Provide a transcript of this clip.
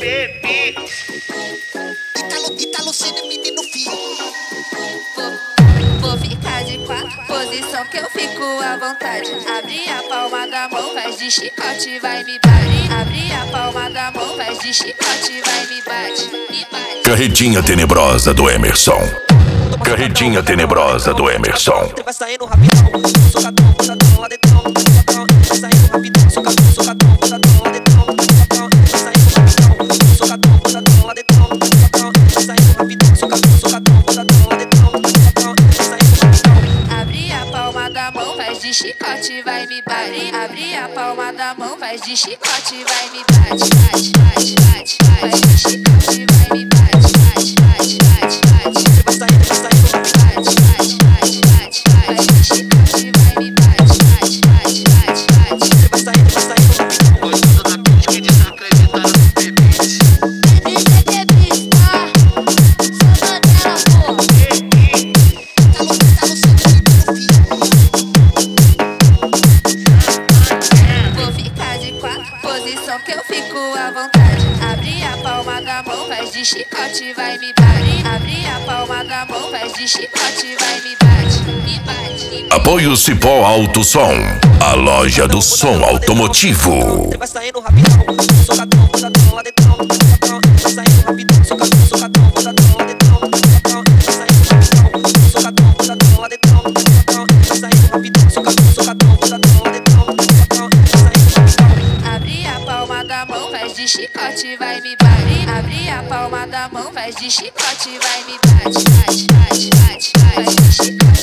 bebê. Ítalo sendo menino fio. Vou ficar de quatro, posição que eu fico à vontade. Abre a palma da mão, faz de chicote, vai me bate. Abre a palma da mão, faz de chicote, vai me bate. Me bate. Carretinha tenebrosa do Emerson. Carretinha tenebrosa do Emerson. Vai saindo rapidão, socadão, botadão lá dentro, vai saindo rapidão, socadão, botadão lá dentro, vai saindo rapidão, socadão, botadão lá dentro, vai saindo rapidão, socadão, botadão lá dentro, vai saindo rapidão. Abre a palma da mão, faz de chicote, vai me bate. Abre a palma da mão, faz de chicote, vai me bate, bate, bate, bate, faz de chicote, vai me bate, bate, bate, bate, bate. Vai saindo Gostando da bitch que desacredita no bebê. Vou ficar de quatro, posição que eu fico à vontade. Abre a palma da mão, faz de chicote, vai me bate. Abre a palma da mão, faz de chicote, vai me bate. Me bate, me bate. Apoio Cipó Alto Som, a loja do som automotivo. vai saindo rapidão, socadão, botadão lá dentro, vai saindo rapidão, socadão, botadão lá dentro, vai saindo rapidão, socadão, botadão lá dentro, vai saindo rapidão, socadão, botadão lá dentro, vai saindo rapidão. Abre a palma da mão, faz de chicote, vai me bate. Abre a palma da mão, faz de chicote, vai me bate, bate, bate, bate, faz de chicote.